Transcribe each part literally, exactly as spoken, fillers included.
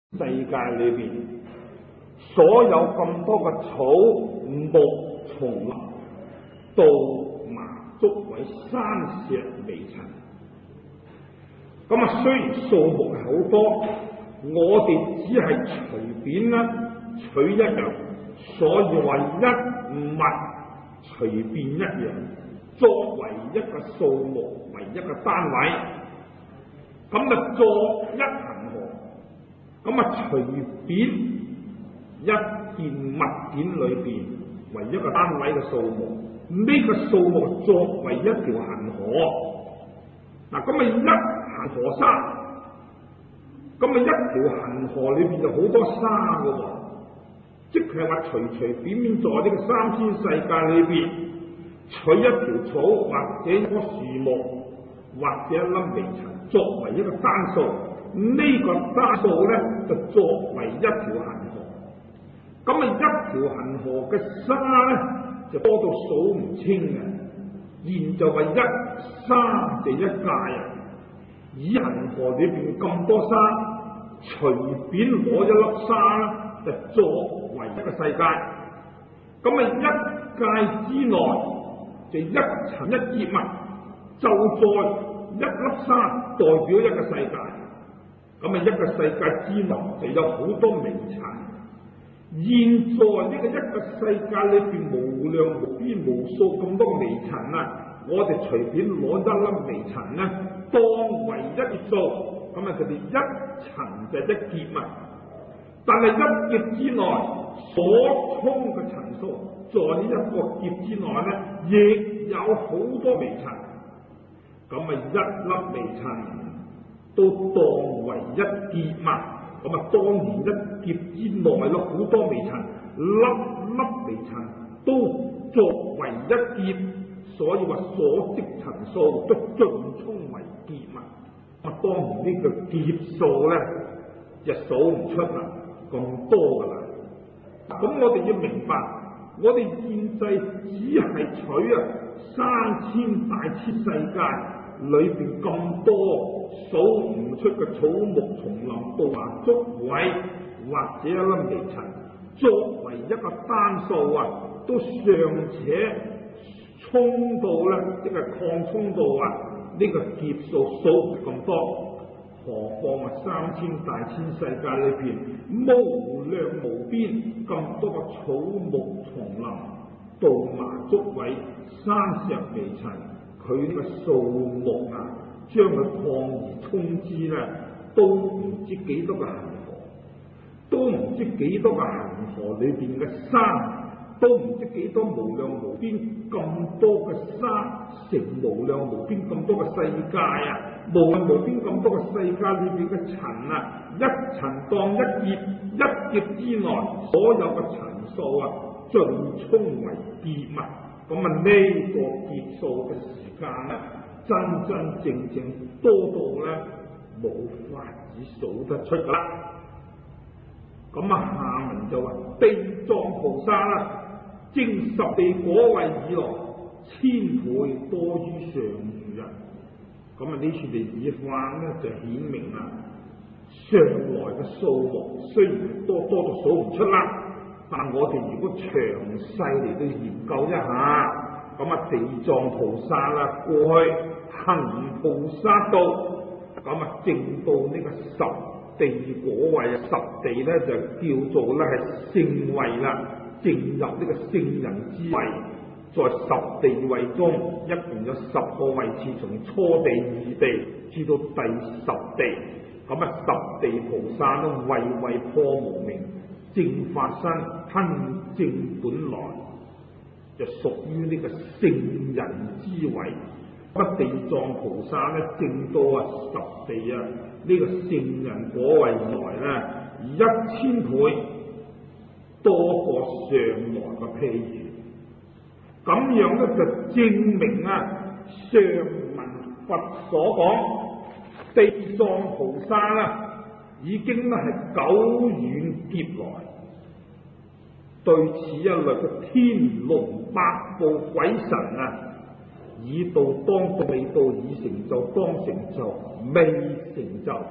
世界裏邊所有咁多嘅草木叢林、稻麻竹葦、山石微塵，咁啊雖然數目係好多，我哋只係隨便啦取一樣，所以話一物隨便一樣，作為一個數目為一個單位，咁就作一恒河。咁啊，隨便一件物件裏邊為一個單位嘅數目，呢、這個數目作為一條恒河。嗱，咁啊一恒河沙，咁啊一條恒河裏邊就好多沙噶喎，即係話隨隨便便在呢個三千世界裏邊取一條草或者一棵樹木或者一粒微塵作為一個單數。呢個單數咧就作為一條恒河，咁啊一條恒河嘅沙咧就多到數唔清嘅，現就話一沙就一界啊！以恒河裏邊咁多沙，隨便攞一粒沙咧就作為一個世界，咁啊一界之內就一塵一節物，就在一粒沙代表一個世界。咁啊，一個世界之內就有好多微塵。現在呢個一個世界裏邊無量無邊無數咁多微塵啊，我哋隨便攞一粒微塵咧，當為一劫數，咁啊，佢哋一塵就一劫物。但係一劫之內所充嘅塵數，在呢一個劫之內咧，亦有好多微塵。咁啊，一粒微塵都當為一劫物，咁啊當然一劫之內咯，好多微塵，粒粒微塵都作為一劫，所以話所積塵數都盡充為劫物。啊，當然呢個劫數咧就數唔出啦，咁多噶啦。咁我哋要明白，我哋現世只係取啊三千大千世界裏邊咁多數唔出嘅草木叢林、稻麻竹葦或者一粒微塵，作為一個單數啊，都尚且充到咧，即係擴充到啊呢個劫數數唔咁多，何況啊三千大千世界裏邊無量無邊咁多個草木叢林、稻麻竹葦、山石微塵。佢呢個數目啊，將佢擴而充之咧，都唔知幾多個恒河，都唔知幾多個恒河裏邊嘅沙，都唔知幾多無量無邊咁多嘅沙，成無量無邊咁多嘅世界啊！無量無邊咁多嘅世界裏邊嘅塵啊，一塵當一劫，一劫之內所有嘅塵數啊，盡充為劫物。咁啊呢個劫數嘅時間咧，真真正正多到咧冇法子數得出噶啦。咁啊下文就話地藏菩薩啦，證十地果位以來，千倍多於上餘啊。咁啊呢處嘅以法咧就顯明啦，上來嘅數目雖然多多到數唔出啦。但我哋如果詳細嚟到研究一下，咁啊地藏菩薩啦，過去行菩薩道，咁啊證到呢個十地果位，十地咧就叫做咧係聖位啦，證入呢個聖人之位。在十地位中，一共有十個位次，從初地、二地至到第十地，咁啊十地菩薩都位位破無明，正法身吞正本來，就屬於呢個聖人之位。咁地藏菩薩咧證到啊十地啊呢、這個聖人果位以來咧，一千倍多過上來嘅譬如，咁樣咧就證明啊上文佛所講地藏菩薩啦，已經咧係久遠劫來。對此一類嘅天龍八部鬼神啊，已到當到未到，已成就當成就未成就，通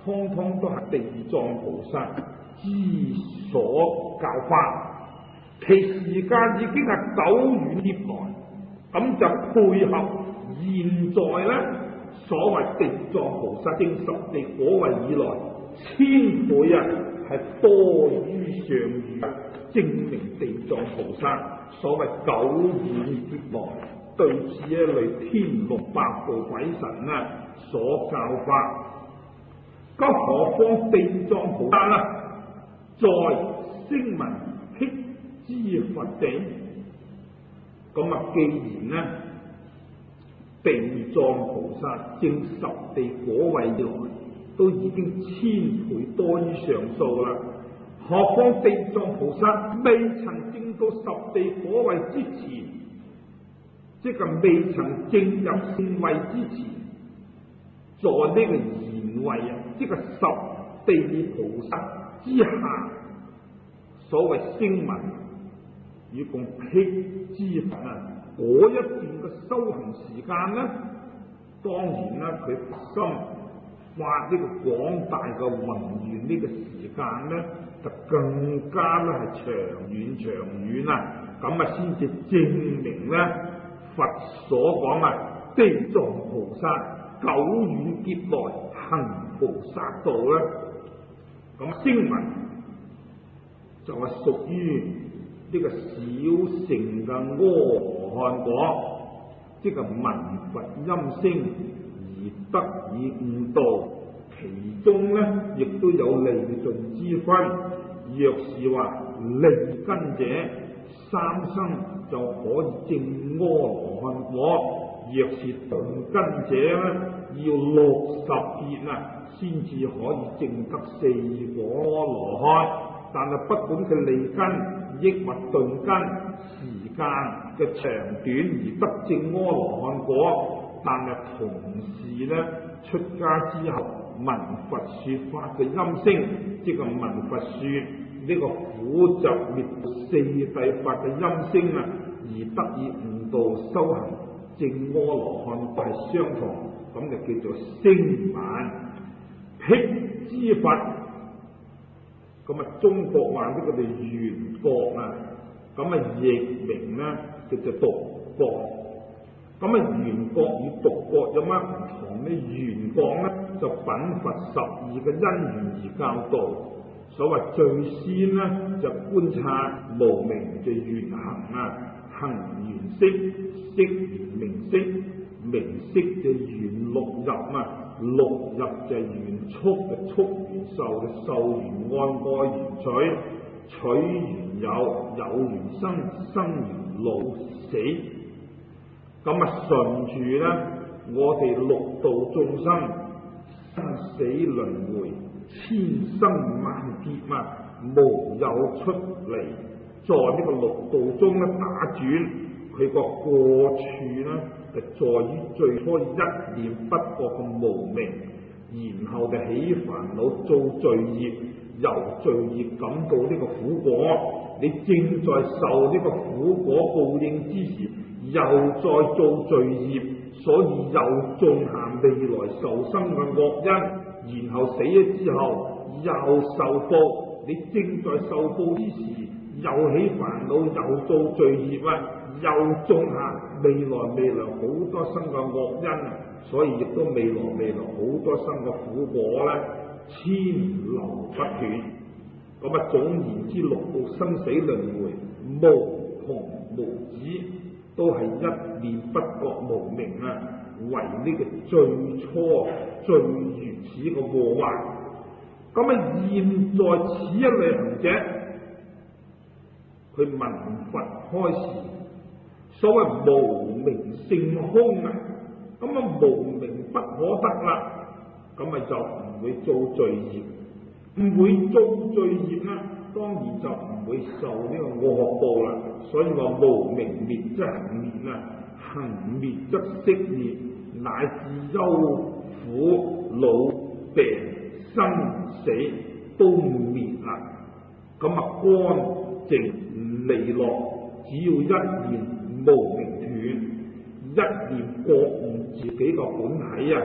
通通都係地藏菩薩之所教化，其時間已經係久遠劫來，咁就配合現在咧所謂地藏菩薩證十地果位以來千倍啊，係多於上餘，證明地藏菩薩所謂久遠劫來對此一類天龍八部鬼神啊所教化。咁何況地藏菩薩啦，在聲聞辟支佛地，咁啊，既然呢地藏菩薩證十地果位以來都已經千倍多於上數啦，何況地藏菩薩未曾證到十地果位之前，即係未曾證入聖位之前，在呢個賢位啊，即係十地菩薩之下，所謂聲聞與共辟支佛啊，嗰一段嘅修行時間呢，當然啦，佢心發呢個廣大嘅宏願呢個時間呢，就更加咧係長遠長遠啦，咁啊先至證明咧佛所講啊地藏菩薩久遠劫來行菩薩道咧，咁聲聞就係屬於呢個小乘嘅阿羅漢果，即係聞佛音聲而得以悟道，其中咧亦都有利盡之分。若是話利根者，三生就可以證阿羅漢果；若是鈍根者咧，要六十劫啊，先至可以證得四果阿羅漢。但係不管佢利根抑或鈍根，時間嘅長短而得證阿羅漢果，但係同時咧出家之後聞佛說法嘅音聲，即係聞佛說呢個苦集滅四諦法嘅音聲啊，而得以悟道修行證阿羅漢果係相同，咁就叫做聲聞。辟支佛，咁啊中國話呢個叫緣覺啊，咁啊譯名咧叫做獨覺。咁啊緣覺與獨覺有乜唔同呢？緣覺咧就稟佛十二嘅因緣而教導。所謂最先咧就觀察無明嘅緣行啊，行緣識，識緣名色，名色就緣六入啊，六入就緣觸嘅觸緣受嘅受緣愛愛緣取，取緣有，有緣生，生緣老死。咁啊順住咧，我哋六道眾生生死輪迴，千生萬劫啊，無有出離，在呢個六道中咧打轉，佢個過處咧就在於最初一念不覺嘅無明，然後就起煩惱造罪業，由罪業感到呢個苦果。你正在受呢個苦果報應之時，又再造罪業，所以又種下未來受生嘅惡因，然後死咗之後又受報。你正在受報之時，又起煩惱，又造罪業啊，又種下未來未來好多生嘅惡因啊，所以亦都未來未來好多生嘅苦果咧，千流不斷。咁啊，總言之，六道生死輪迴無窮無止，都係一念不覺無明啊，為呢個最初最原始嘅禍患。咁啊，現在此一類行者，佢聞佛開示，所謂無明性空啊，咁啊無明不可得啦，咁啊就唔會造罪業。唔會造罪業啦，當然就唔會受呢個惡報啦。所以話無明滅則行滅啊，行滅則識滅，乃至憂苦老病生死都滅啦。咁啊乾淨利落，只要一念無明斷，一念覺悟自己個本體啊，咁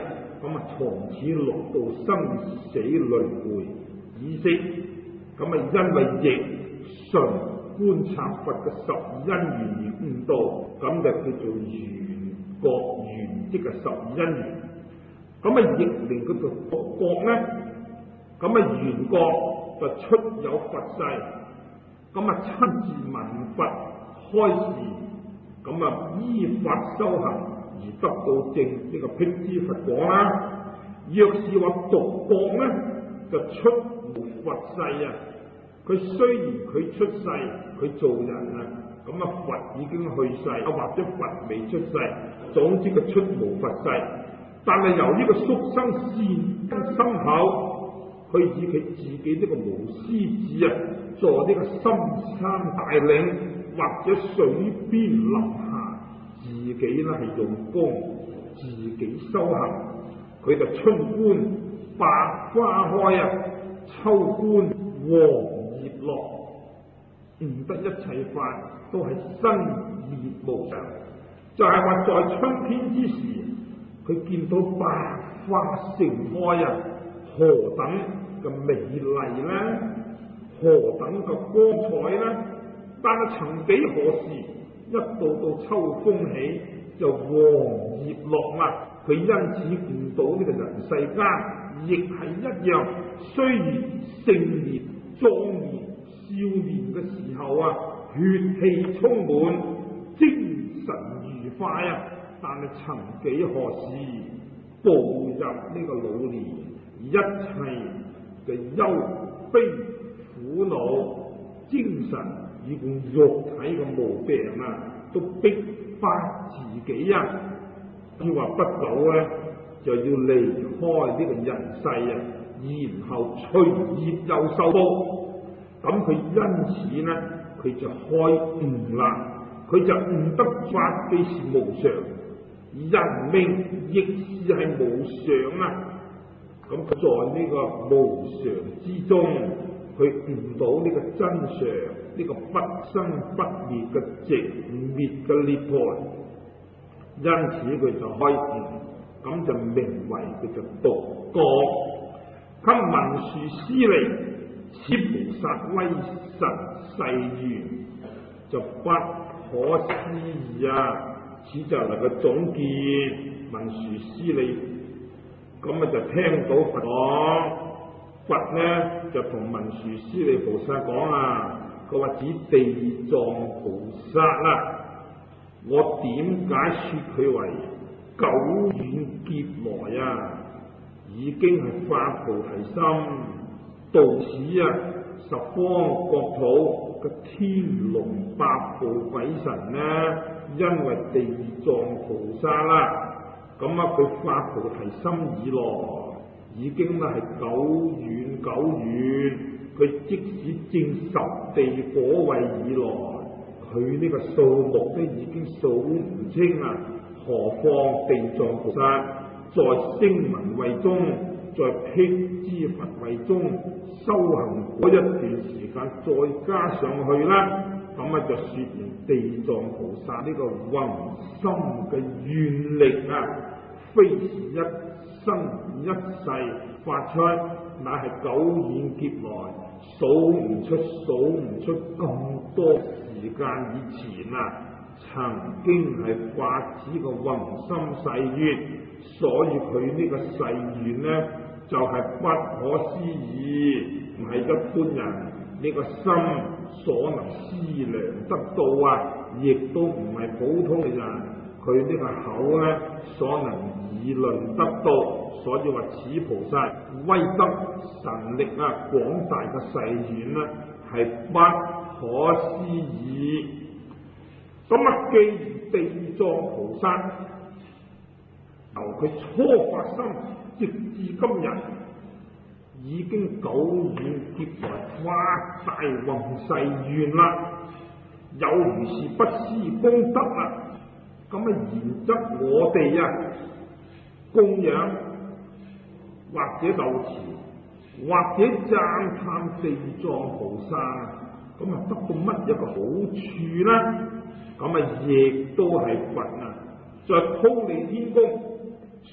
咁啊從此六道生死輪迴意識，咁啊因為亦純觀察佛嘅十二因緣而悟道，咁就叫做緣覺緣即嘅十二因緣。咁啊亦令嗰個獨覺咧，咁啊緣覺就出有佛世，咁啊親自聞佛開示，咁啊依法修行而得到正呢個辟支佛果啦。若是話獨覺咧，就出無佛世啊！佢雖然佢出世，佢做人啊，咁啊佛已經去世，啊或者佛未出世，總之佢出無佛世。但係由呢個宿生善根深厚，佢以佢自己呢個無師子啊，做呢個深山大嶺或者水邊林下，自己咧係用功，自己修行。佢就春觀百花開啊，秋觀黃葉落，悟得一切法都係生滅無常。就係話在春天之時，佢見到百花盛開啊，何等嘅美麗呢？何等嘅光彩呢？但係曾幾何時，一到到秋風起，就黃葉落啦。佢因此悟到呢個人世間亦係一樣，雖然盛年壯年少年嘅時候啊，血氣充滿，精神愉快啊，但係曾幾何時步入呢個老年，一切嘅憂悲苦惱、精神以及肉體嘅毛病啊，都逼迫自己啊！要話不久咧，就要離開呢個人世啊，然後隨業又受報。咁佢因此咧，佢就開悟啦，佢就悟得法既是無常，人命亦是係無常啊。咁佢在呢個無常之中，佢悟到呢個真常，呢、這個不生不滅嘅寂滅嘅涅槃。因此佢就開悟，咁就名為佢就獨覺。給文殊師利，此菩薩威神誓願就不可思議啊！此就能夠總結文殊師利，咁啊就聽到佛講，佛呢就同文殊師利菩薩講啊，佢話指地藏菩薩啦。我點解說佢為久遠劫來啊？已經係發菩提心，度此啊十方國土嘅天龍八部鬼神呢，因為地藏菩薩啦，咁啊佢發菩提心以來，已經咧係久遠久遠，佢即使證十地果位以來。佢呢個數目都已經數唔清啦，何況地藏菩薩在聲聞位中，在辟支佛位中修行嗰一段時間，再加上去啦，咁啊就說明地藏菩薩呢個宏深嘅願力啊，非是一生一世發出，乃係久遠劫來數唔出數唔出咁多時間以前啊，曾經係發此個宏深誓願，所以佢呢個誓願呢，就係、是、不可思議，唔係一般人呢、這個心所能思量得到啊，亦都唔係普通嘅人佢呢個口呢所能議論得到。所以話此菩薩威德神力啊，廣大嘅誓願呢，係不可思議。咁啊，既然地藏菩薩由佢初發心直至今日，已經久遠劫來發大宏誓願啦，有如是不思功德啦。咁啊，然則我哋啊供養或者受持，或者讚歎地藏菩薩，咁啊得到乜嘢個好處呢？咁啊亦都係佛啊，在忉利天宮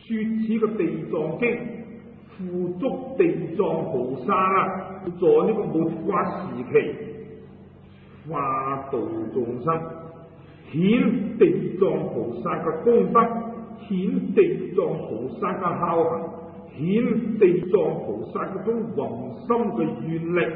說此個地藏經付囑地藏菩薩啦，在呢個末法時期化度眾生，顯地藏菩薩嘅功德，顯地藏菩薩嘅孝行，顯地藏菩薩嗰種宏深嘅願力。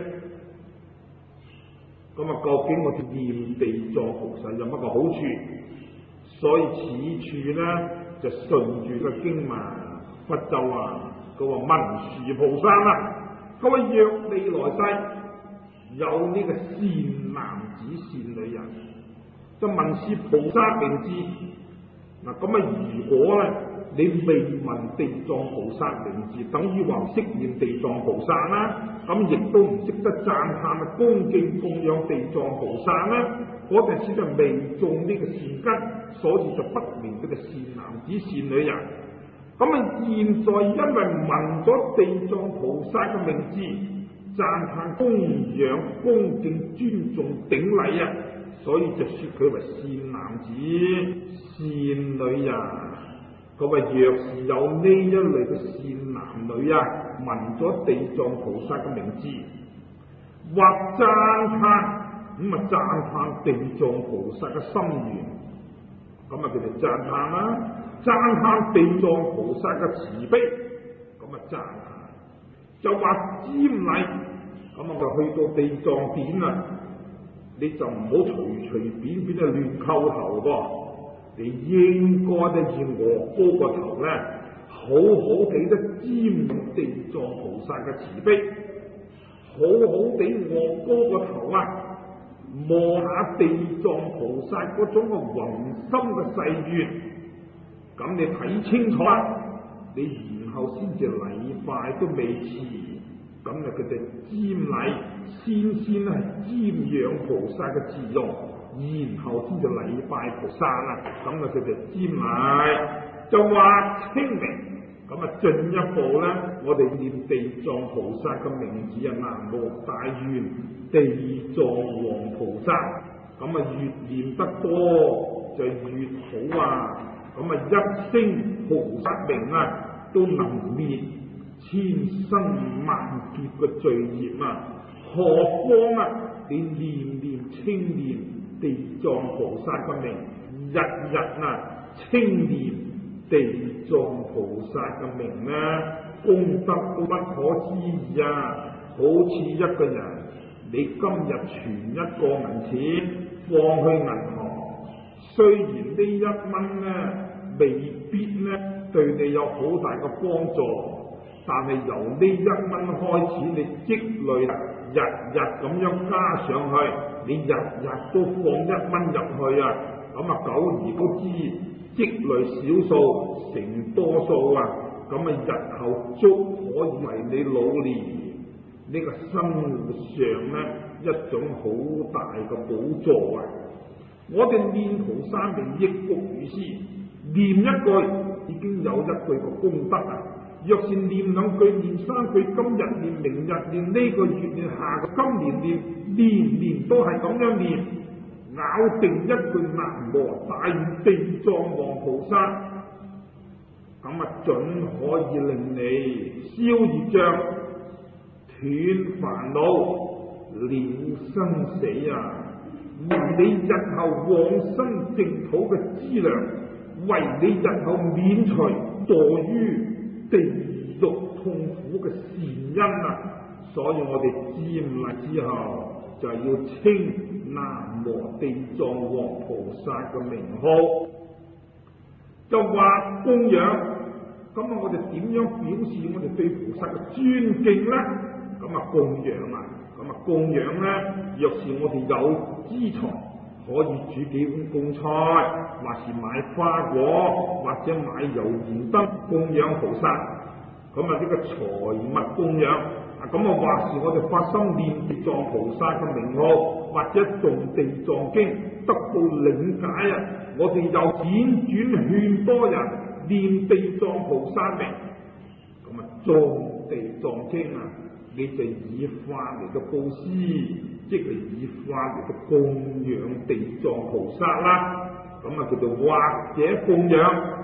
咁啊，究竟我哋念地藏菩薩有乜個好處？所以此處咧就順住個經文，佛就話佢話文殊菩薩啦，佢話若未來世有呢個善男子善女人，就文殊菩薩名字。嗱，咁啊，如果咧你未聞地藏菩薩名字，等於話唔識念地藏菩薩啦，咁亦都唔識得讚歎啊恭敬供養地藏菩薩啦，嗰陣時就未種呢個善根，所以就不明佢嘅善男子善女人。咁啊，現在因為聞咗地藏菩薩嘅名字，讚歎供養恭敬尊重頂禮啊，所以就說佢為善男子善女人。佢話若是有呢一類嘅善男女啊，聞咗地藏菩薩嘅名字，或讚歎咁啊讚歎地藏菩薩嘅心願，咁啊佢哋讚歎啦，讚歎地藏菩薩嘅慈悲，咁啊讚歎，就話瞻禮，咁我就去到地藏殿啦，你就唔好隨隨便便就亂叩頭噃。你應該都要我高個頭咧，好好地都瞻地藏菩薩嘅慈悲，好好地我高個頭啊，望下地藏菩薩嗰種嘅宏深嘅誓願，咁你睇清楚啦，你然後先至禮拜都未遲，咁啊佢哋瞻禮，先先係瞻仰菩薩嘅自用。然後先至禮拜菩薩啦，咁啊佢就瞻禮，就話清明，咁啊進一步咧，我哋念地藏菩薩嘅名字啊，南無大願地藏王菩薩，咁啊越念得多就越好啊，咁啊一聲菩薩名啊，都能滅千生萬劫嘅罪孽啊，何況啊你念念清念地藏菩薩嘅名，日日啊清念地藏菩薩嘅名啊，功德都不可思議啊！好似一個人，你今日存一個銀錢放去銀行，雖然呢一蚊咧未必咧對你有好大嘅幫助，但係由呢一蚊開始，你積累日日咁樣加上去。你日日都放一蚊入去啊，咁啊久而久之積累少數成多數啊，咁啊日後足可以為你老年呢、這個生活上咧一種好大嘅補助啊！我哋念菩薩名亦復如是，念一句已經有一句嘅功德啊！若是念兩句、念三句，今日念、明日念、呢個月念、下個今年念，年年都係咁樣念，咬定一句南無大願地藏王菩薩，咁啊準可以令你消業障、斷煩惱、了生死啊！為你日後往生淨土嘅資糧，為你日後免除墮於地獄痛苦嘅善因啊！所以我哋瞻禮之後就要稱南無地藏王菩薩嘅名號，就話供養。咁啊，我哋點樣表示我哋對菩薩嘅尊敬咧？咁啊，供養啊！咁啊，供養咧，若是我哋有資財，可以煮幾碗供菜，或是買花果，或者買油鹽燈供養菩薩。咁啊，呢個財物供養啊，咁啊，或是我哋發心念地藏菩薩嘅名號，或者誦地藏經得到領解啊，我哋又輾轉勸多人念地藏菩薩名。咁啊，誦地藏經啊，你就以法嚟到布施，即係以法嚟到供養地藏菩薩啦。咁啊，叫做或者供養，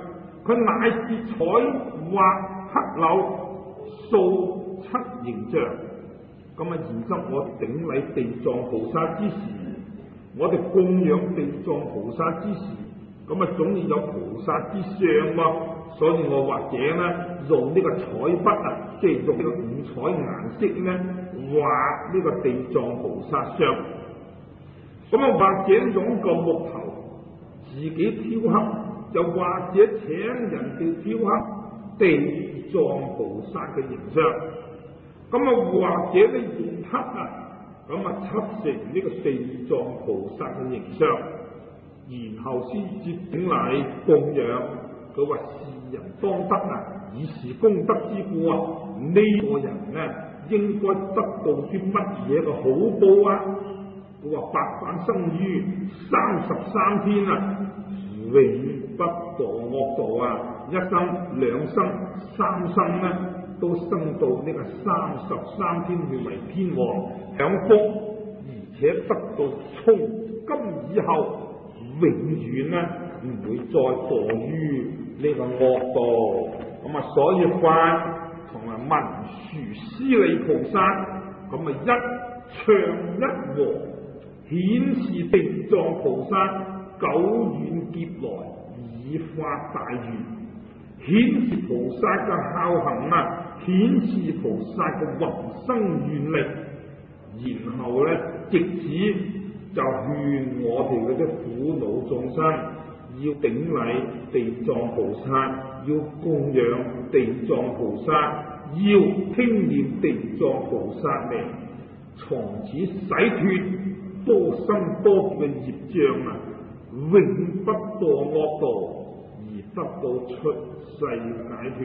佢乃是彩畫刻柳塑漆形象。咁啊，現今我哋頂禮地藏菩薩之時，我哋供養地藏菩薩之時，咁啊總要有菩薩之相喎。所以我或者咧用呢個彩筆啊，即係用呢個五彩顏色咧畫呢個地藏菩薩像。咁啊，或者用個木頭自己雕刻，又或者請人哋雕刻地藏菩薩嘅形象。咁啊，或者咧用漆啊，咁啊漆成呢個地藏菩薩嘅形象，然後先至頂禮供養。佢話是人當得啊，以是功德之故啊，呢、這個人呢應該得到啲乜嘢嘅好報啊？佢話百返生於三十三天啊，永不墮惡道啊，一生、兩生、三生呢，都升到呢個三十三天去為天王享福，而且得到從今以後永遠呢唔會再墮於呢個惡道。咁啊，所以法同埋文殊師利菩薩咁啊一唱一和，顯示地藏菩薩久遠劫來已發大願，顯示菩薩嘅孝行啊，顯示菩薩嘅宏生願力，然後咧藉此就勸我哋嗰啲苦惱眾生要頂禮地藏菩薩，要供養地藏菩薩，要聽念地藏菩薩名，從此洗脫多生多劫嘅業障啊，永不墮惡道，而得到出世解脫。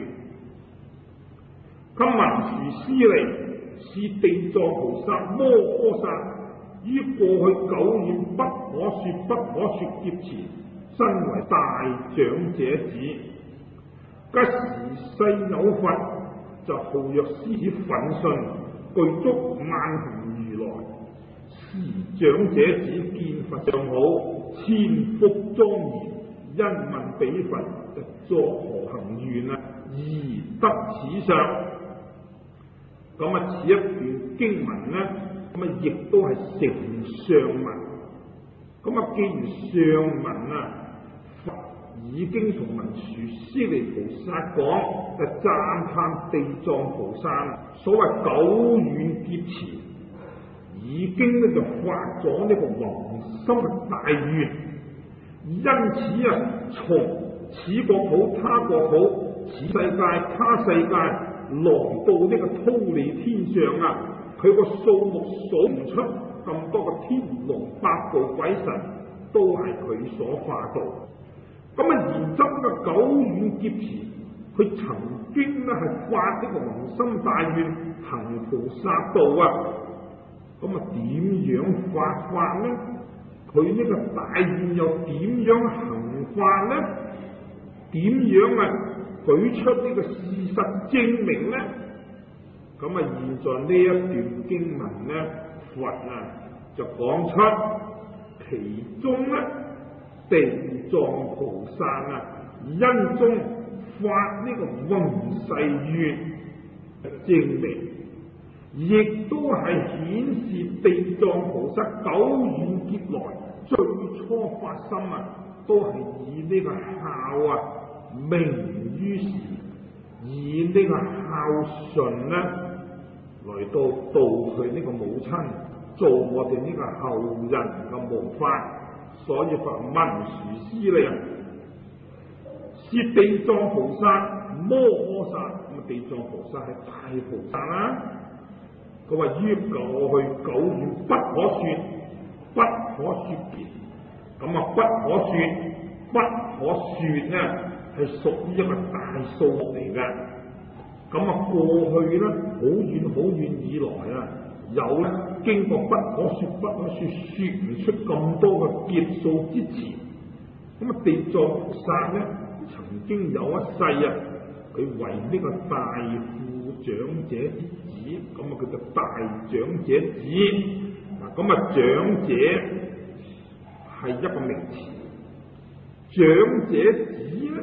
咁文殊師利是地藏菩薩摩訶薩於過去久遠不可說不可說劫前，身為大長者子。吉時世有佛，就號曰獅子奮迅，具足萬行如來。時長者子見佛像好，千福莊嚴，因問彼佛作何行願啊，而得此相。咁啊，此一段經文咧，咁啊亦都係成上文。咁啊，既然上文啊，佛已經同文殊師利菩薩講，就讚歎地藏菩薩所謂久遠劫前已經咧就發咗呢個宏深嘅大願，因此啊，從此國好他國好，此世界他世界，來到呢個忉利天上啊，佢個數目數唔出，咁多個天龍八部鬼神都係佢所化度。咁啊，現今嘅久遠劫前，佢曾經咧係發呢個宏深大願，行菩薩道啊。咁啊，點樣發法呢？佢呢個大願又點樣行法呢？點樣啊舉出呢個事實證明呢？咁啊，現在呢一段經文呢，佛啊就講出其中咧，地藏菩薩啊因中發呢個宏誓願證明，亦都係顯示地藏菩薩久遠劫來最初發心啊，都係以呢個孝啊明於時，以呢個孝順咧嚟到度佢呢個母親，做我哋呢個後人嘅模範。所以佛文殊師利是地藏菩薩摩訶薩，咁地藏菩薩係大菩薩啦。佢話於過去久遠不可說，不可說劫，咁啊不可說不可說呢係屬於一個大數目嚟嘅。咁啊過去咧好遠好遠以來啊，有咧經過不可說不可說說唔出咁多嘅劫數之前，咁啊地藏菩薩咧曾經有一世啊，佢為呢個大富長者之子，咁啊叫做大長者子。嗱，咁啊長者係一個名詞，長者子咧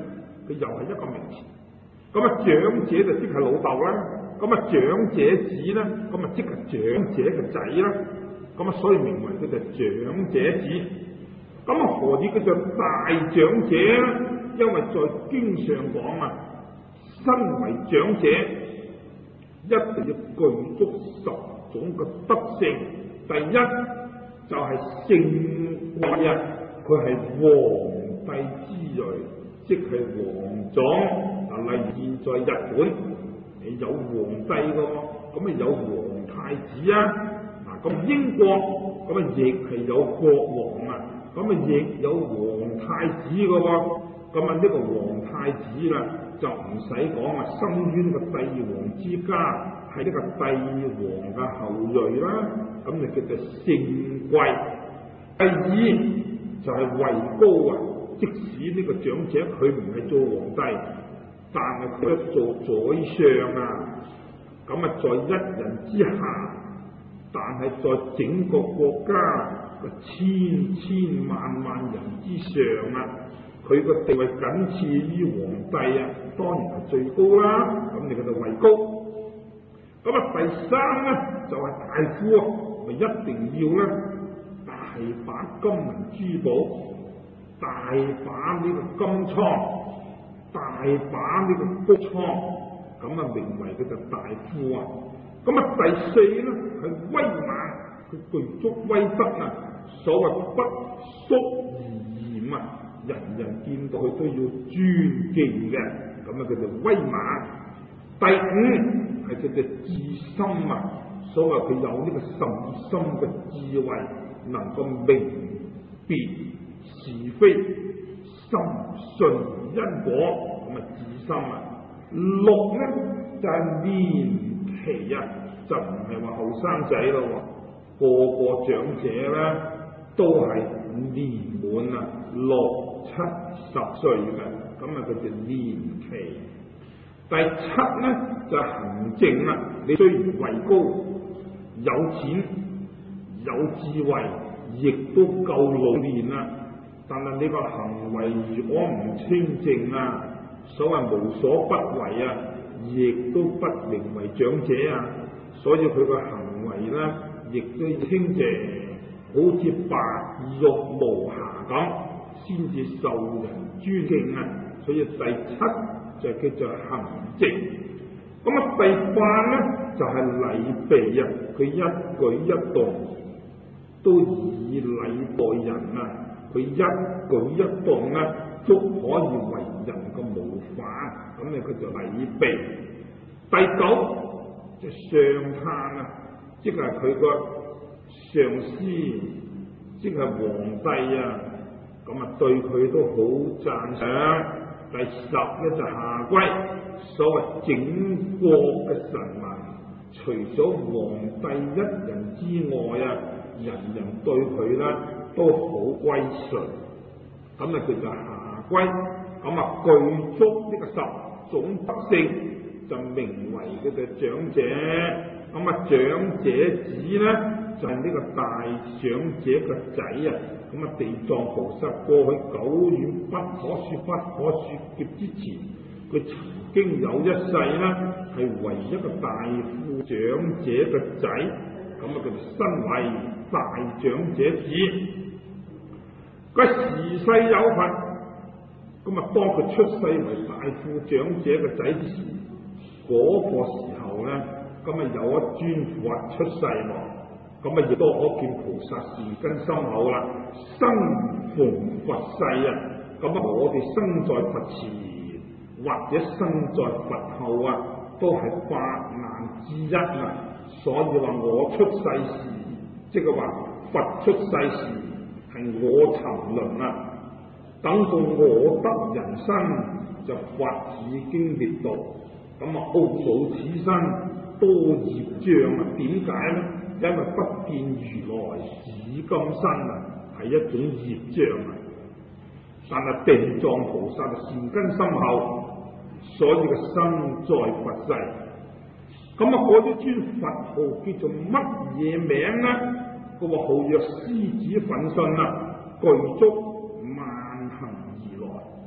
佢又係一個名詞。咁啊，長者就即係老豆啦。咁啊，長者子咧，咁啊即係長者嘅仔啦。咁啊，所以名為佢就長者子。咁啊，何以叫做大長者咧？因為在經上講啊，身為長者一定要具足十種嘅德性。第一就係姓貴啊，佢係皇帝之裔，即係皇種。嗱，例如現在日本你有皇帝嘅喎，咁啊有皇太子啊。嗱，咁英國咁啊亦係有國王啊，咁啊亦有皇太子嘅喎。咁啊呢個皇太子啦，就唔使講啊，深淵嘅帝王之家係呢個帝王嘅後裔啦，咁就叫做姓貴。第二就係位高啊，即使呢個長者佢唔係做皇帝，但係佢做宰相啊，咁啊在一人之下，但係在整個國家嘅千千萬萬人之上啊，佢個地位僅次於皇帝啊，當然係最高啦。咁你叫做位高。咁啊第三咧就係、是、大夫啊，咪一定要咧大把金銀珠寶，大把呢個金倉，大把呢個谷倉，咁啊名為佢就大夫啊。咁啊第四咧係威猛，佢具足威德啊，所謂不縮而嚴啊，人人見到佢都要尊敬嘅，咁啊叫做威猛。第五係叫做智深啊，所謂佢有呢個甚深嘅智慧，能夠明別是非，深信因果，咁啊智深啊。六咧就係、是、年期啊，就唔係話後生仔咯，個個長者咧都係年滿啊六七十歲嘅，咁啊叫做年期。第七咧就係、行政啦，你雖然位高、有錢、有智慧，亦都夠老練啦，但係你個行為如果唔清正啊，所謂無所不為啊，亦都不名為長者啊。所以佢個行為咧，亦都要清淨，好似白玉無瑕咁，先至受人尊敬啊。所以第七就叫做行政。咁啊，第八咧就係、是、禮備啊，佢一舉一動都以禮待人啊，佢一舉一動咧都可以為人嘅模範，咁你佢就禮備。第九就上嘆啊，即係佢個上司，即係皇帝啊，咁啊對佢都好讚賞。第十咧就下歸，所謂整國嘅臣民，除咗皇帝一人之外啊，人人對佢咧都好歸順，咁啊叫做下歸。咁啊具足呢個十種德性，就名為佢嘅長者。咁啊長者子咧就係、是、呢個大長者嘅仔啊。咁啊地藏菩薩過去久遠不可說不可說劫之前，佢曾經有一世咧係為一個大富長者嘅仔，咁啊佢就身為大長者子。佢時世有份，咁啊當佢出世為大富長者嘅仔之時，嗰、那個時候咧，咁啊有一尊佛出世喎。咁啊亦都可見菩薩善根深厚啦，生逢佛世啊！咁啊我哋生在佛前或者生在佛後啊，都係八難之一啊！所以話我出世時，即係話佛出世時係我沉淪啊！等到我得人身，就佛已經滅度。咁啊懊惱此生多業障啊！點解咧？因為不見如來紫金身啊，係一種業障啊。但係地藏菩薩嘅善根深厚，所以佢生在佛世。咁啊，嗰啲尊佛號叫做乜嘢名咧？佢話號曰獅子奮迅啊，具足萬行而來。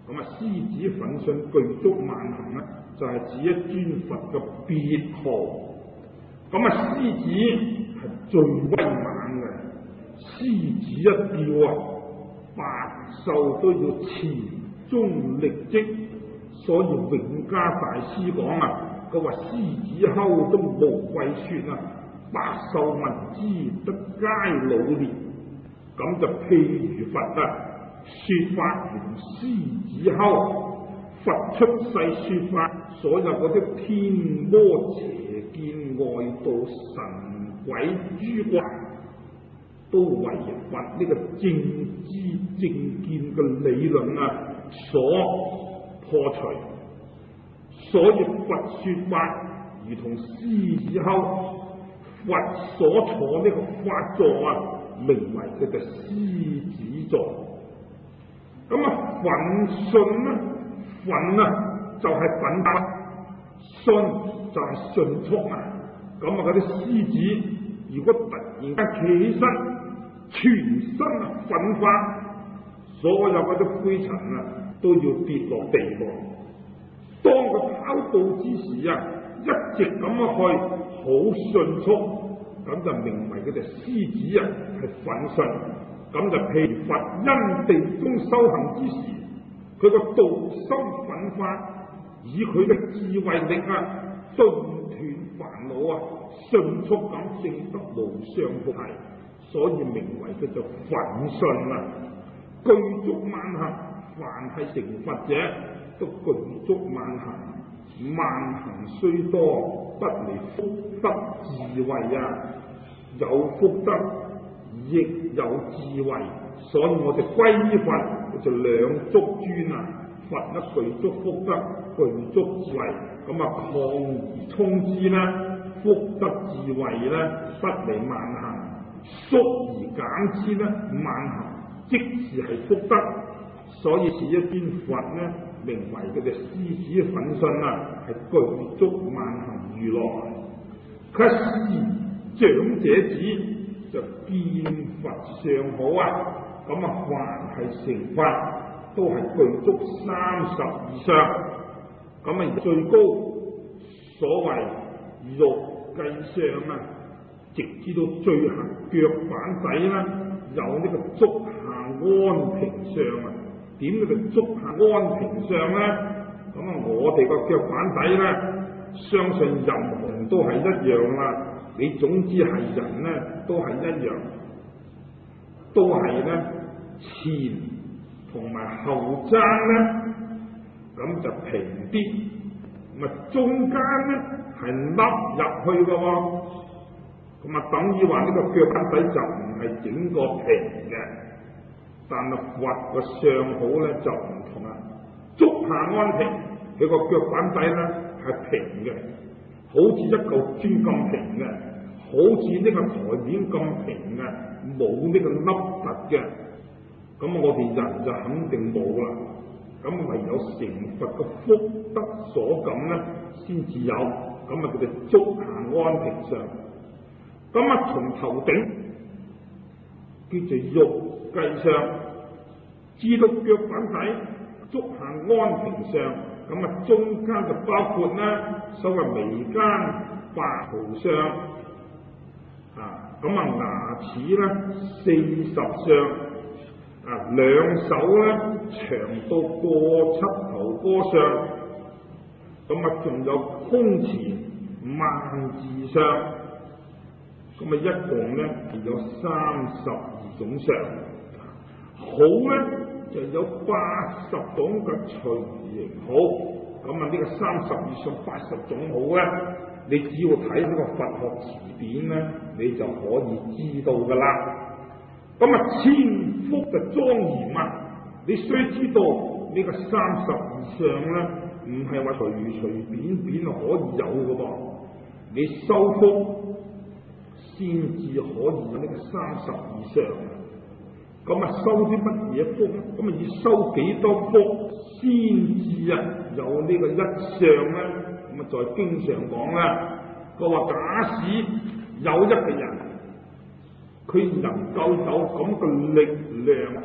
咁啊，獅子奮迅具足萬行咧，就係、是、指一尊佛嘅別號。咁啊，獅子係最威猛嘅，獅子一叫啊，百獸都要持中力擊。所以永嘉大師講啊，佢話獅子吼都無謂說啊，百獸聞之得皆老練。咁就譬如佛啊，說法如同獅子吼，佛出世說法，所有嗰啲天魔邪見外道神鬼諸怪，都為佛呢個正知正見嘅理論啊所破除。所以佛說法如同獅子吼，佛所坐呢個法座啊，名為佢嘅獅子座。咁啊，奮迅咧，奮啊就係奮發，迅就係迅速啊。咁啊，嗰啲獅子如果突然間企起身，全身啊奮發，所有嗰啲灰塵啊都要跌落地喎。當佢跑步之時啊，一直咁樣去，好迅速，咁就名為佢哋獅子啊係奮迅。咁就譬如佛因地中修行之時，佢個道心奮發，以佢嘅智慧力啊，頓斷煩惱啊，迅速咁證得無上菩提，所以名為佢就奮迅啦。具足萬行，凡係成佛者都具足萬行，萬行雖多，不離福德智慧啊，有福德亦有智慧，所以我哋歸依佛就兩足尊啊！佛呢具足福德，具足智慧，咁啊擴而充之啦，福德智慧咧不離萬行，縮而減之咧萬行即是係福德，所以是一尊佛呢，名為佢嘅獅子奮迅啊，係具足萬行如來。佢是長者子。就見佛上好啊！咁啊，凡係成佛都係具足三十以上。咁啊，最高所謂欲計上啊，直至到最後腳板底啦，有呢個足下安平上啊。點叫做足下安平上咧？咁啊，我哋個腳板底咧，相信任何人都係一樣啦。你總之係人咧，都係一樣，都係咧前同埋後踭咧，咁就平啲。咁啊中間咧係凹入去嘅喎，咁啊等於話呢個腳板底就唔係整個平嘅，但係佛個相好咧就唔同啦。足下安平，佢個腳板底咧係平嘅。好似一嚿磚咁平嘅，好似呢個台面咁平嘅，冇呢個凹凸嘅。咁我哋人就肯定冇啦。咁唯有成佛嘅福德所感咧，先至有。咁啊，佢哋足下安平上。咁啊，從頭頂叫做欲計上，至到腳板底足下安平上。咁啊，中間就包括咧所謂眉間白毫上啊，咁啊牙齒咧四十上啊，兩手咧長到過膝頭哥上，咁啊仲有胸前萬字上，咁啊一共咧有三十二種上，好咧就有八十種嘅隨形好，咁啊呢個三十以上八十種好咧，你只要睇呢個佛學詞典咧，你就可以知道噶啦。咁啊千福嘅莊嚴啊，你須知道呢個三十以上咧，唔係話隨隨便便可以有嘅噃，你修福先至可以有呢個三十以上。咁啊，收啲乜嘢福？咁啊，要收幾多福先至啊有呢個一相咧？咁啊，在經上講啦，佢話假使有一個人，佢能夠有咁嘅力量，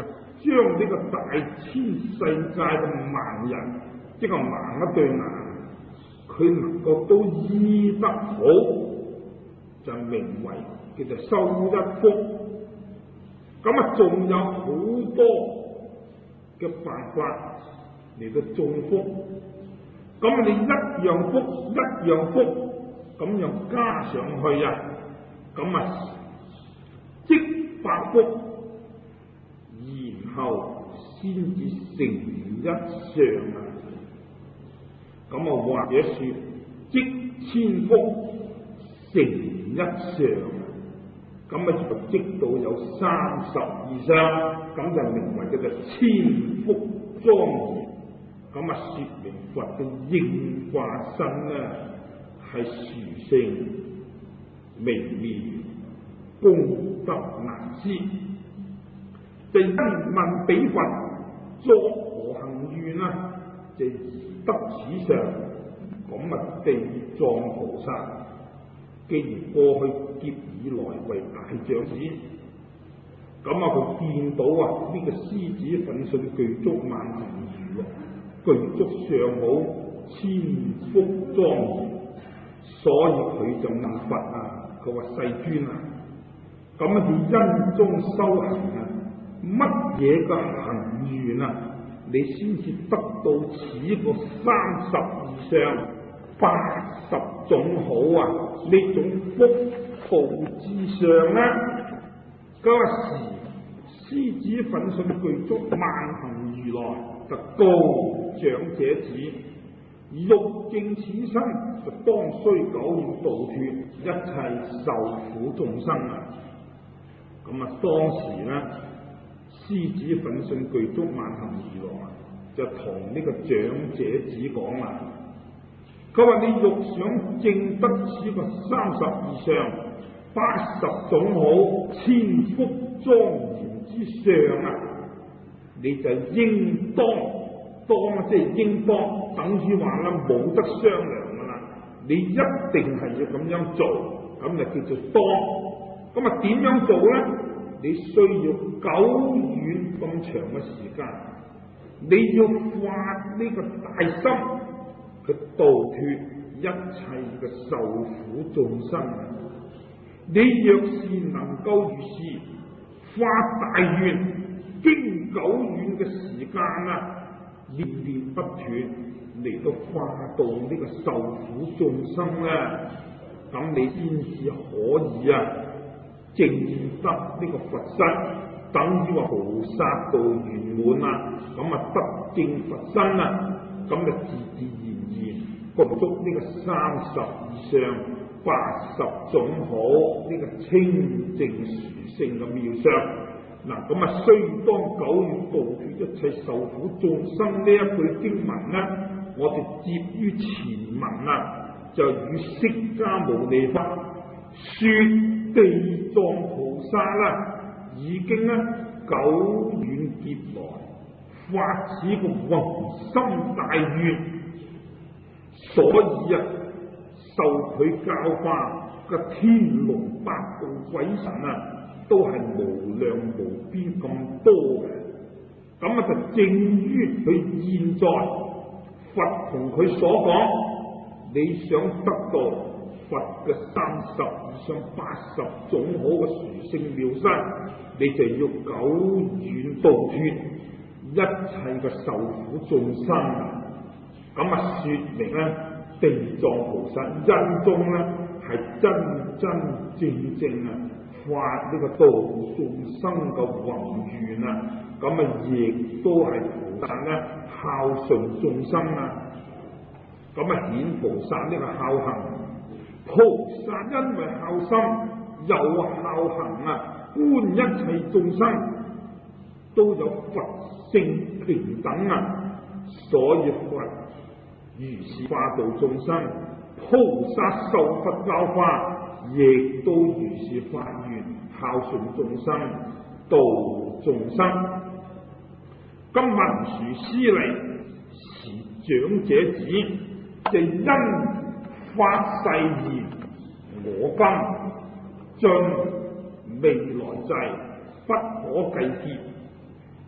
將呢個大千世界嘅盲人，即係盲一對眼，佢能夠都醫得好，就名為叫做修一福。咁啊，仲有好多嘅辦法嚟到種福。咁你一樣福一樣福，咁樣加上去啊，咁啊積百福，然後先至成一相啊。咁啊，或者說積千福成一相，咁啊就積到有三十二相，咁就名為叫做千福莊嚴。咁啊，說明佛嘅應化身咧係殊勝微妙，功德難思。就因問彼佛作何行願啊？就宜得此相。咁啊，地藏菩薩既然過去劫以來為大將士，咁啊佢見到啊呢、這個獅子奮迅具足萬行如來，具足相好，千福莊嚴，所以佢就問佛啊，佢話世尊啊，咁啊你因中修行啊，乜嘢嘅行願啊，你先至得到此個三十二相八十種好啊呢種福報之上啊？嗰時獅子奮迅具足萬行如來就告長者子，欲證此身就當須久遠度脱一切受苦眾生啊！咁啊，當時呢，獅子奮迅具足萬行如來就同呢個長者子講啦，佢話你欲想證得此個三十二相八十種好千福莊嚴之相啊，你就應當。當即係應當，等於話啦，冇得商量噶啦，你一定係要咁樣做，咁就叫做當。咁啊，點樣做咧？你需要久遠咁長嘅時間，你要發呢個大心去度脫一切嘅受苦眾生。你若是能夠如是發大願，經久遠嘅時間啊，念念不斷嚟到化度呢個受苦眾生咧，咁你先至可以啊證得呢個佛身，等於話菩薩道圓滿啊，咁啊得證佛身啊，咁就自自然然具足呢個三十二相八十種好呢個清淨殊勝嘅妙相。嗱，咁啊，雖當久遠度脱一切受苦眾生呢一句經文咧，我哋接於前文啊，就與釋迦牟尼佛說地藏菩薩啦，已經咧久遠劫來發此個宏心大願，所以啊，受佢教化嘅天龍八部鬼神啊，都係無量無邊咁多嘅。咁啊就正於佢現在佛同佢所講，你想得到佛嘅三十二相八十種好嘅殊勝妙身，你就要久遠度脱一切嘅受苦眾生。咁啊說明咧，地藏菩薩因中咧係真真正正啊發呢個度眾生嘅宏願啊，咁啊亦都係菩薩咧孝順眾生啊，咁啊顯菩薩呢個孝行。菩薩因為孝心有孝行啊，觀一切眾生都有佛性平等啊，所以佛如是化度眾生。菩薩受佛教化，亦都如是發願孝順眾生，度眾生。今文殊師利是長者子，就因發誓言：我今盡未來際不可計劫，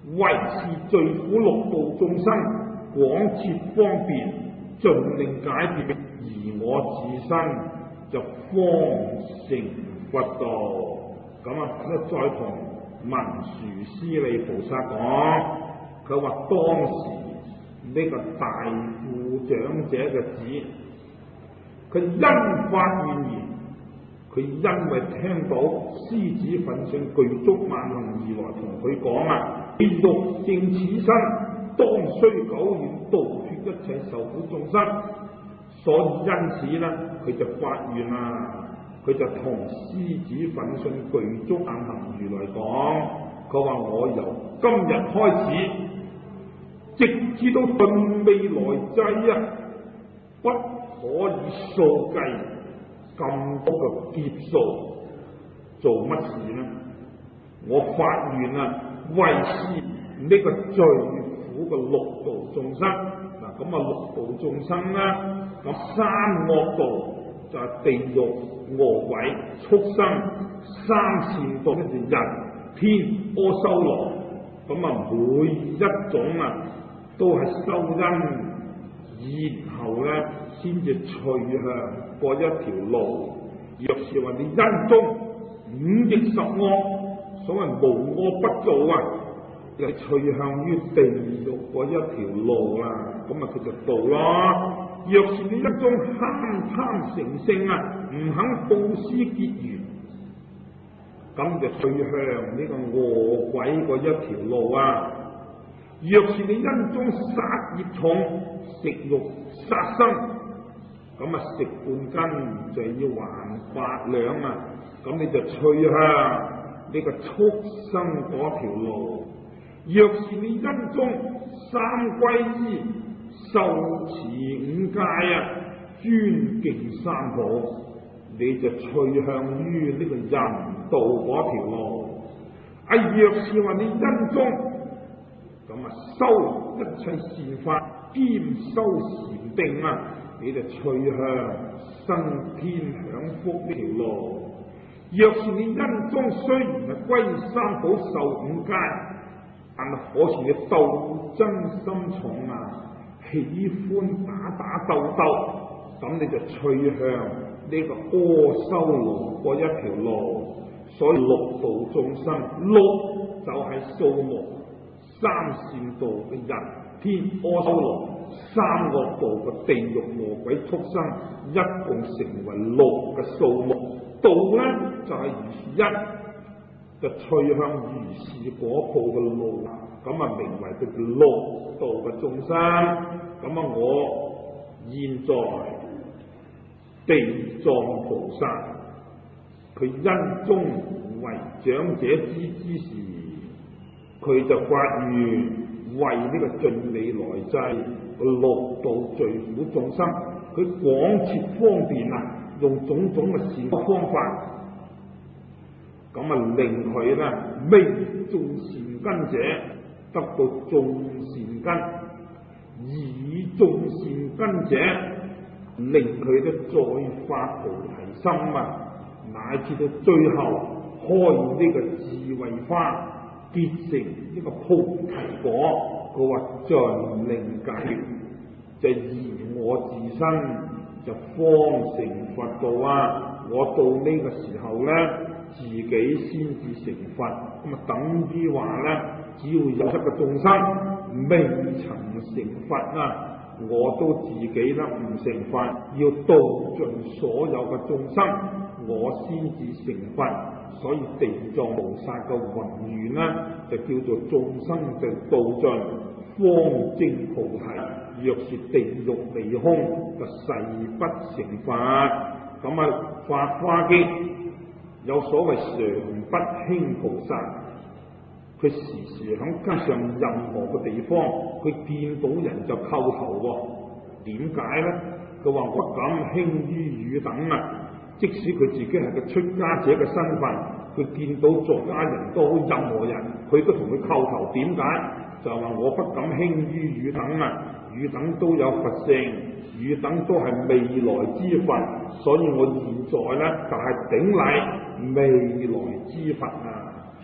為是罪苦六道眾生廣設方便，盡令解脫，而我自身就方成佛道。咁啊，再同文殊師利菩薩講，佢話當時呢個大富長者嘅子，佢因發願言，佢因為聽到獅子奮迅具足萬行而來同佢講啊，欲證此身，當須久遠度脫一切受苦眾生，所以因此呢，佢就發願啊。佢就同獅子奮迅具足萬行如來講，佢話我由今日開始，直至到盡未來際啊，不可以數計咁多個劫數，做乜事呢？我發願啊，為是呢個最苦嘅六道眾生。嗱，咁啊六道眾生啦，咁三惡道就係地獄、餓鬼、畜生，三善道咧就人、天、阿修羅。咁啊每一種啊都係修因，然後咧先至趨向嗰一條路。若是話你因中五逆十惡，所謂無惡不造啊，又趨向於地獄嗰一條路啊，咁啊佢就道咯。若是你一種貪貪成性啊，唔肯布施結緣，咁就趨向呢個餓鬼嗰一條路啊。若是你因中殺業重，食肉殺生，咁啊食半斤就要還八兩啊，咁你就趨向呢個畜生嗰條路。若是你因中三皈依，受持五戒啊，尊敬三寶，你就趨向於呢個人道嗰條路。啊，若是話你因中咁啊修一切善法，兼修禪定啊，你就趨向生天享福呢條路。若是你因中雖然係歸三寶受五戒，但係可是你鬥爭心重啊，喜歡打打鬥鬥，咁你就趨向呢個阿修羅嗰一條路。所以六道眾生，六就係數目，三善道嘅人、天、阿修羅，三惡道嘅地獄、餓鬼、畜生，一共成為六嘅數目。道呢就係如是一，就趨向如是果報嘅路，咁啊名為佢叫六道嘅眾生。咁啊，我現在地藏菩薩，佢因中為長者之之時，佢就發願為呢個盡未來際六道罪苦眾生，佢廣設方便啊，用種種嘅善方法，咁啊令佢咧未種善根者得到種善根。以種善根者，令佢咧再發菩提心啊，乃至到最後開呢個智慧花，結成呢個菩提果。佢話盡令解脫，就以我自身就方成佛道啊！我到呢個時候咧，自己先至成佛，咁啊等於話咧，只要有一個眾生未曾成佛啊，我都自己咧唔成佛，要度盡所有嘅眾生，我先至成佛。所以地藏菩薩嘅宏願咧，就叫做眾生就度盡，方證菩提。若是地獄離空，就誓不成佛。咁啊，《法華經》有所謂常不輕菩薩，佢時時喺街上任何嘅地方，佢見到人就叩頭喎。點解咧？佢話我不敢輕於汝等啊！即使佢自己係個出家者嘅身份，佢見到作家人都好，任何人佢都同佢叩頭。點解？就話我不敢輕於汝等啊！汝等都有佛性，汝等都係未來之佛，所以我現在咧就係頂禮未來之佛啊！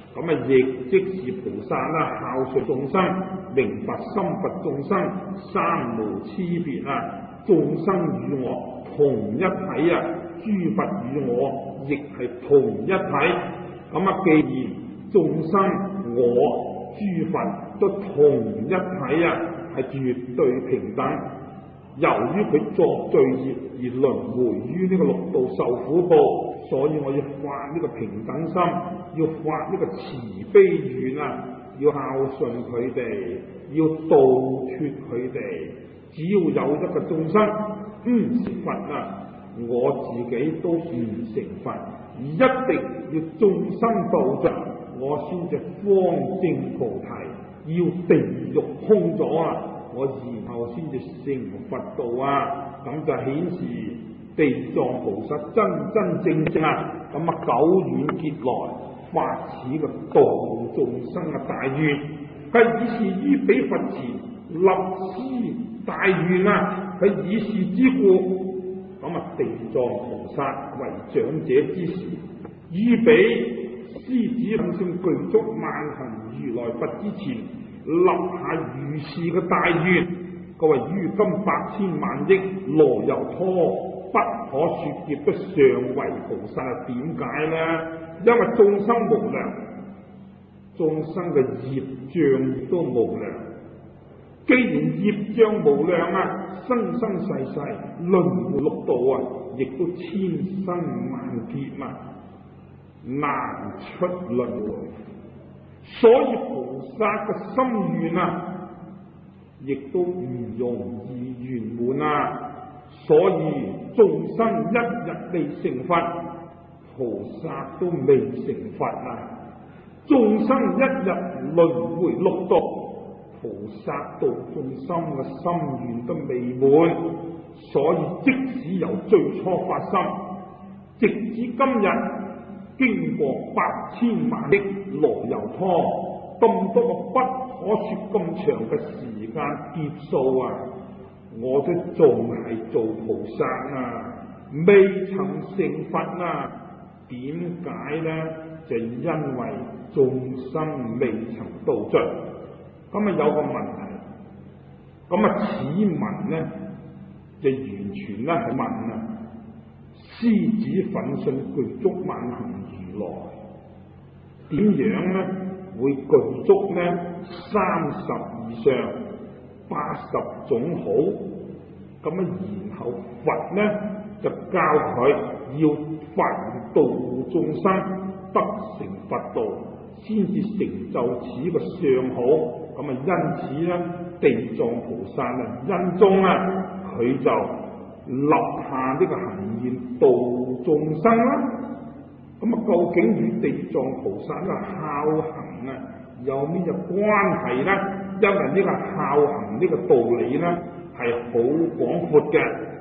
咁啊，亦即是菩薩啦，孝順眾生，明白心佛眾生，三無差別啊！眾生與我同一體啊，諸佛與我亦係同一體。咁啊，既然眾生我諸佛都同一體啊，係絕對平等。由於佢作罪業而輪迴於呢個六道受苦報，所以我要發呢個平等心，要發呢個慈悲願啊，要孝順佢哋，要度脫佢哋。只要有一個眾生唔成佛啊，我自己都唔成佛，一定要眾生度盡，我先至方證菩提。要地獄空咗啊，我然後先至成佛道啊，咁就顯示地藏菩薩真真正正啊，咁啊久遠劫來發此個度眾生嘅大願，係以是於彼佛前立施大願啊，係以是之故，咁啊地藏菩薩為長者之時，於彼獅子奮勝具足萬行如來佛之前，立下如是嘅大願。各位，於今百千萬億羅由他不可說劫都尚為菩薩啊？點解呢？因為眾生無量，眾生嘅業障亦都無量。既然業障無量啊，生生世世輪迴六道啊，亦都千生萬劫啊，難出輪迴。所以菩薩嘅心願啊，亦都唔容易圓滿啊。所以眾生一日未成佛，菩薩都未成佛啊。眾生一日輪迴六道，菩薩度眾生嘅心願都未滿。所以即使由最初發心，直至今日，經過百千萬億羅由他咁多個不可說咁長嘅時間劫數啊，我都仲係做菩薩啊，未曾成佛啊。點解呢？就因為眾生未曾度盡。咁啊有個問題，咁啊此文呢就完全咧係問啊，獅子奮勝具足萬行如來，點樣呢會具足呢三十以上八十種好？咁啊然後佛呢就教佢要佛度眾生得成佛道，先至成就此個相好。咁啊因此咧，地藏菩薩啊因中啊佢就立下呢個行願度眾生啦。咁啊究竟與地藏菩薩呢個孝行啊有咩嘅關係咧？因為呢個孝行呢個道理咧係好廣闊嘅。